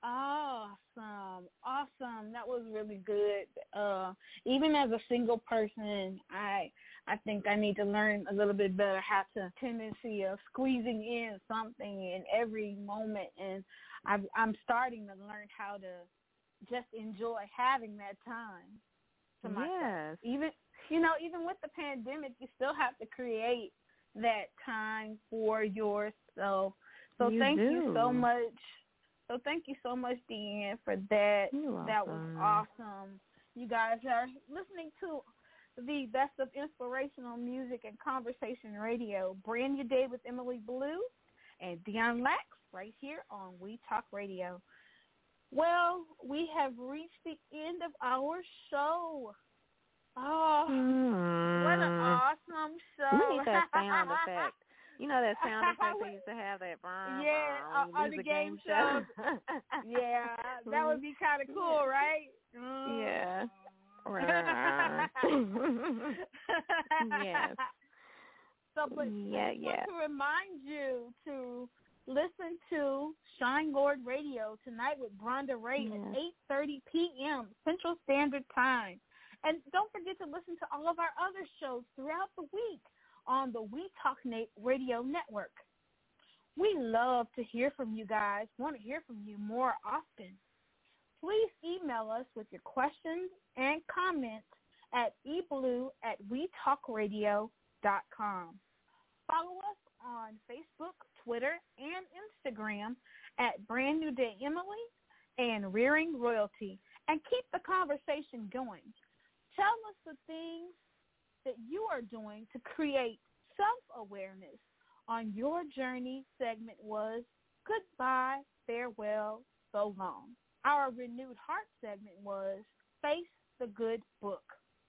Awesome. Awesome. That was really good. Uh, even as a single person, I I think I need to learn a little bit better how to tendency of squeezing in something in every moment. And I've, I'm starting to learn how to just enjoy having that time to myself.
Yes.
Even, you know, even with the pandemic, you still have to create that time for yourself. So
You
thank
do.
you so much. So thank you so much, Deanne, for that.
You're
That was
welcome.
awesome. You guys are listening to the best of inspirational music and conversation radio. Brand New Day with Emily Blue and Deanne Lax right here on We Talk Radio. Well, we have reached the end of our show. Oh,
Mm.
what an awesome show.
We need that sound effect. You know that sound effect they used to have that brr,
Yeah,
brr, when you
on
lose
the
a
game
game show.
Yeah, that would be kind of cool, right?
Yeah. Yes.
So, but
Yeah,
I just
yeah.
want to remind you to listen to Shine Lord Radio tonight with Bronda Ray yes. at eight thirty p.m. Central Standard Time. And don't forget to listen to all of our other shows throughout the week on the We Talk Radio Network. We love to hear from you guys, want to hear from you more often. Please email us with your questions and comments at eblue at we talk radio dot com. Follow us on Facebook, Twitter, and Instagram at Brand New Day Emily and Rearing Royalty, and keep the conversation going. Tell us the things that you are doing to create self-awareness on your journey. Segment was Goodbye, Farewell, So Long. Our Renewed Heart segment was Face the Good Book.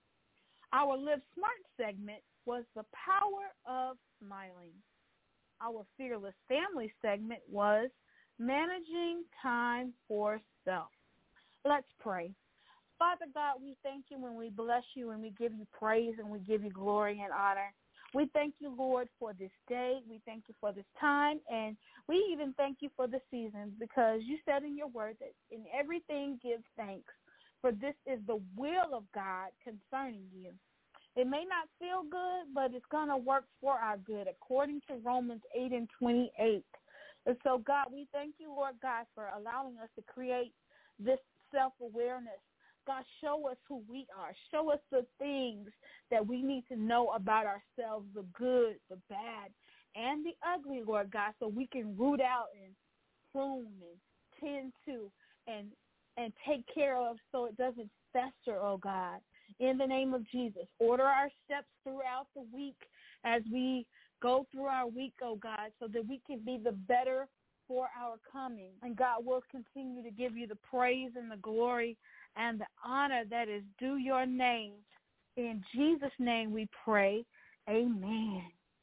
Our Live Smart segment was The Power of Smiling. Our Fearless Family segment was Managing Time for Self. Let's pray. Father God, we thank you and we bless you and we give you praise and we give you glory and honor. We thank you, Lord, for this day. We thank you for this time, and we even thank you for the seasons, because you said in your word that in everything give thanks, for this is the will of God concerning you. It may not feel good, but it's going to work for our good, according to Romans eight and twenty-eight. And so, God, we thank you, Lord God, for allowing us to create this self-awareness. God, show us who we are. Show us the things that we need to know about ourselves, the good, the bad, and the ugly, Lord God, so we can root out and prune and tend to and and take care of so it doesn't fester, oh God. In the name of Jesus, order our steps throughout the week as we go through our week, oh God, so that we can be the better for our coming. And God, will continue to give you the praise and the glory and the honor that is due your name. In Jesus' name we pray. Amen.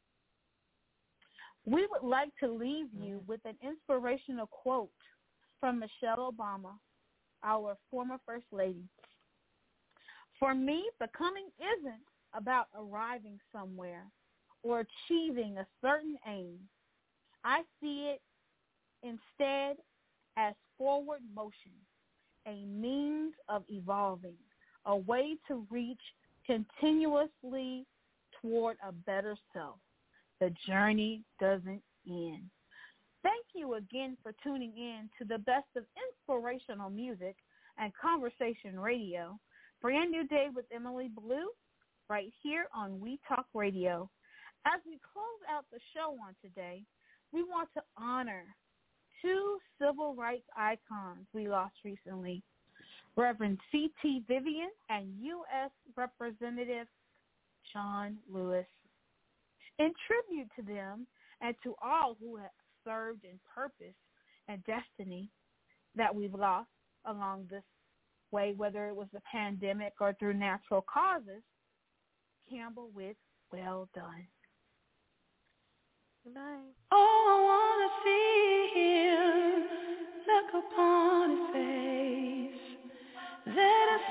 We would like to leave you with an inspirational quote from Michelle Obama, our former First Lady. For me, becoming isn't about arriving somewhere or achieving a certain aim. I see it instead as forward motion, a means of evolving, a way to reach continuously toward a better self. The journey doesn't end. Thank you again for tuning in to the best of inspirational music and conversation radio. Brand New Day with Emily Blue, right here on We Talk Radio. As we close out the show on today, we want to honor two civil rights icons we lost recently, Reverend C T Vivian and U S Representative John Lewis. In tribute to them and to all who have served in purpose and destiny that we've lost along this way, whether it was the pandemic or through natural causes, Campbell with Well Done.
Good night.
Oh, I want to see him look upon his face. Let us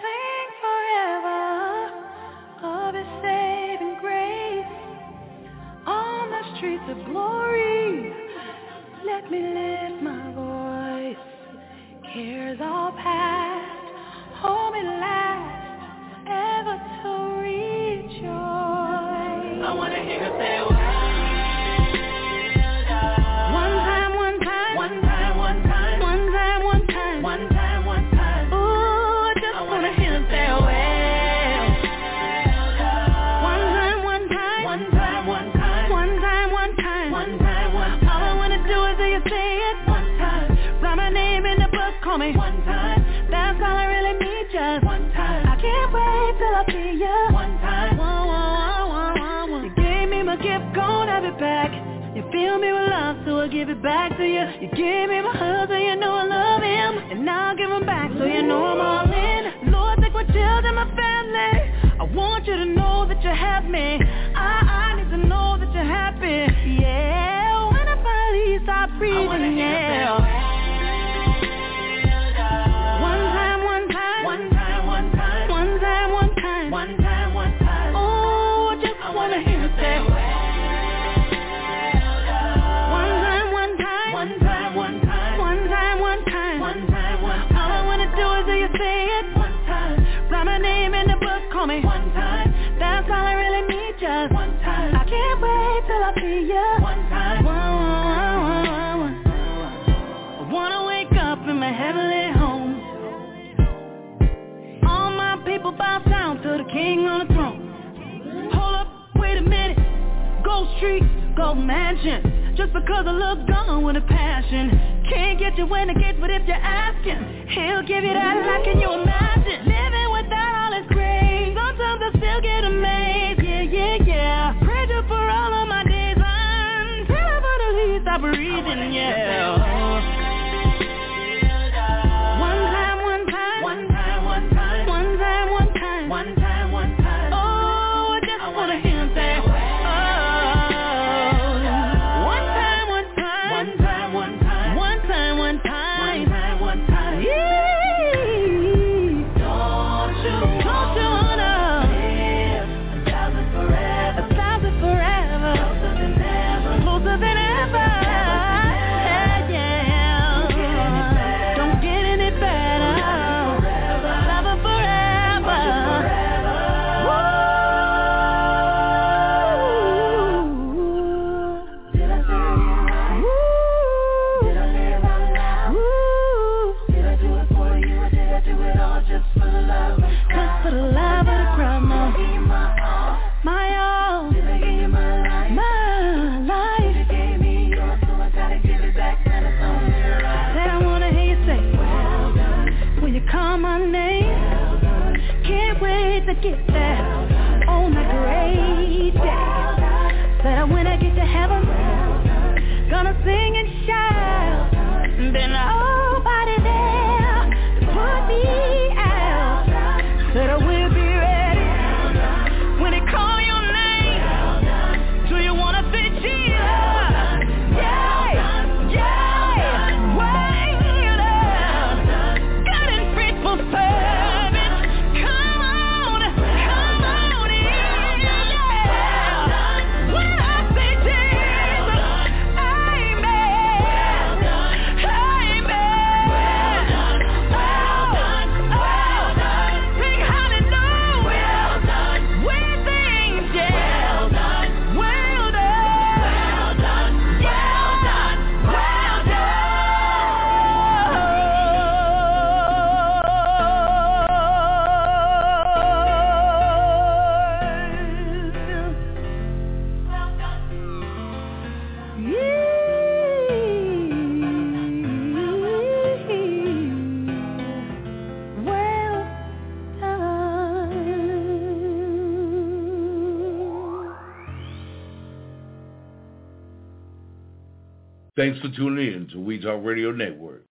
sing forever of his saving grace. On the streets of glory, let me lift my voice. Cares all past, hold me last, ever to rejoice. I want to hear her say, well, one time, one time, one time, one time, one time, one time, one time, one time. Ooh, I just want to hear her say, well, one time, one time, one time, one time, one time, one time, one time, one time. All I want to do is hear you say it one time. Write my name in the book, call me one time. That's all I really need, just one time. I can't wait till I see you one time. Whoa, whoa, whoa, whoa, whoa. You gave me my gift, gon' have it back. You fill me with love, so I give it back to you. You gave me my husband, you know I love him, and now I give him back, so you know I'm all in. Lord, take my children, my family. I want you to know that you have me. I, I need to know that you're happy. Yeah, when I finally stop breathing, yeah. One time, one time. Oh, I just I wanna hear you say, well, one time, one time, one say it one time. Write my name in the book, call me one time. That's all I really need, just one time. I can't wait till I see you one time. One, one, one, one. I wanna wake up in my heavenly home. All my people bow down to the king on the throne. Hold up, wait a minute. Gold Street, Gold Mansion. Just because I look gone with a passion. Can't get you in the gates, but if you're asking, he'll give you that life, can you imagine? Living without all his grace. Sometimes I still get amazed, yeah, yeah, yeah. Praise you for all of my days until I finally stop breathing, yeah. One time, one time, one time, one time, one time, one time, one time, one time. Oh, I just wanna hear him say, get that on my great day. Said when I get to heaven, gonna sing and shout. Then nobody there to put me out. Said I will be ready when they call your name. Do you wanna say Jesus? Yeah, yeah, wait up. God and faithful servant.
Thanks for tuning in to We Talk Radio Network.